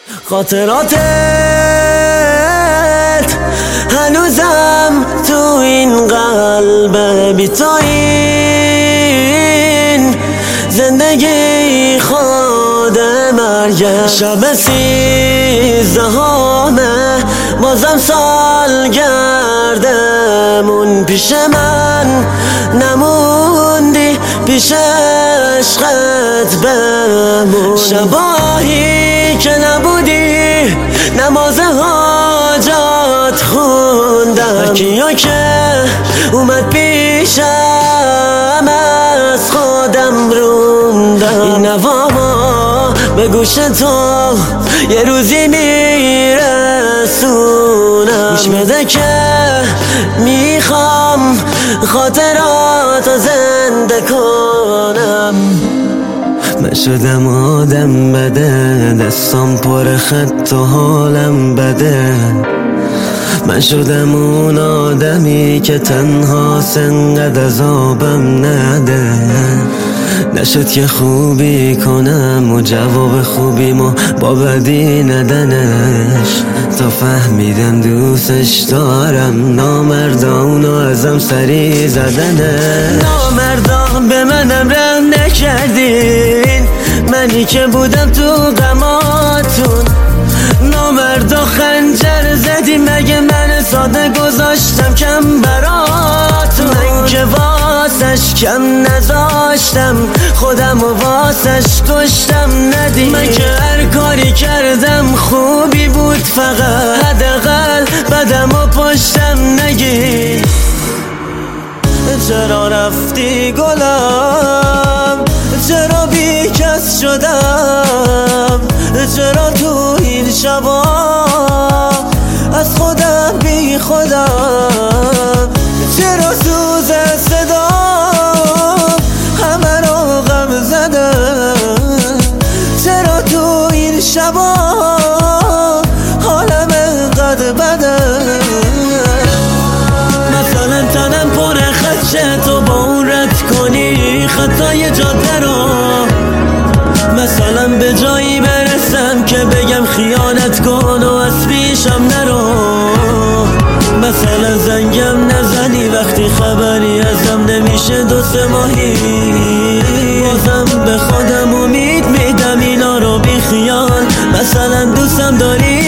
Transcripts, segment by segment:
خاطراتت هنوزم تو این قلب بی تو، این زندگی خود مرگه. شب 13 بازم سالگردمون، پیش من نموندی، پیش عشقت بمون. شباهی که نبودی نماز حاجات خوندم، کیا که اومد پیشم از خودم روندم. این نواما به گوش تو یه روزی میرسونم، گوش بده که میخوام خاطراتو زنده کنم. من شدم آدم بده، دستام پر خط و حالم بده. من شدم اون آدمی که تنها انقدر عذابم نده. نشد که خوبی کنم و جواب خوبیمو با بدی ندنش، تا فهمیدم دوستش دارم. نامردا اونو ازم سری زدنش. نامردا به منم رحم نکردین، منی که بودم تو غماتون. نامردا خنجر زدی، مگه من ساده گذاشتم کم براتون؟ من که واسش کم نذاشتم، خودم و واسش کشتم ندید. من که هر کاری کردم خوبی بود، فقط حداقل بدم و پشتم نگید. چرا رفتی گلم؟ چرا بی کس شدم؟ چرا تو این شبا از خودم بی خودم؟ چرا سوز صدا همه رو غم زدم؟ چرا تو این شبا حالم انقدر بده؟ مثلا تنم پر خدشه، تو با اون رد کنی خطای جاده رو. مثلا به جایی برسم که بگم خیانت کن و از پیشم نرو. مثلا زنگم نزنی وقتی خبری ازم نمیشه 2-3 ماهی. بازم به خودم امید میدم اینا رو بی خیال، مثلا دوستم داری.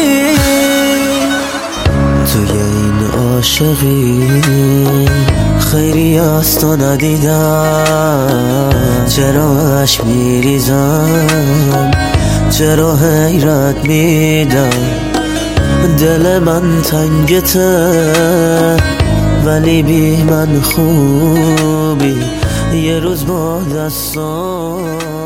توی این عاشقی خیری از تو ندیدم. چرا عشق میریزم؟ چرا حیرت میدم؟ دل من تنگته ولی بی من خوبی. یه روز با دستان